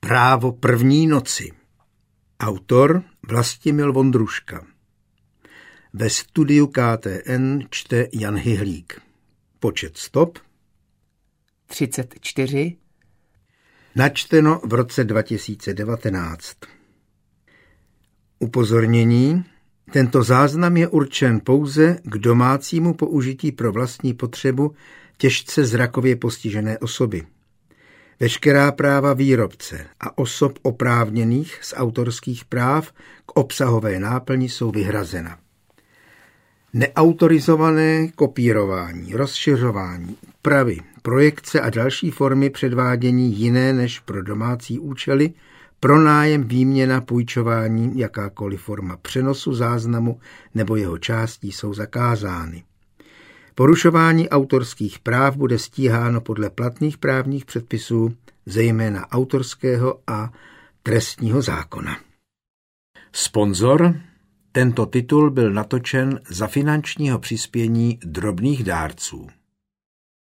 Právo první noci. Autor Vlastimil Vondruška. Ve studiu KTN čte Jan Hyhlík. Počet stop 34. Načteno v roce 2019. Upozornění. Tento záznam je určen pouze k domácímu použití pro vlastní potřebu těžce zrakově postižené osoby. Veškerá práva výrobce a osob oprávněných z autorských práv k obsahové náplni jsou vyhrazena. Neautorizované kopírování, rozšiřování, úpravy, projekce a další formy předvádění jiné než pro domácí účely, pronájem, výměna, půjčování, jakákoliv forma přenosu záznamu nebo jeho částí jsou zakázány. Porušování autorských práv bude stíháno podle platných právních předpisů, zejména autorského a trestního zákona. Sponzor. Tento titul byl natočen za finančního přispění drobných dárců.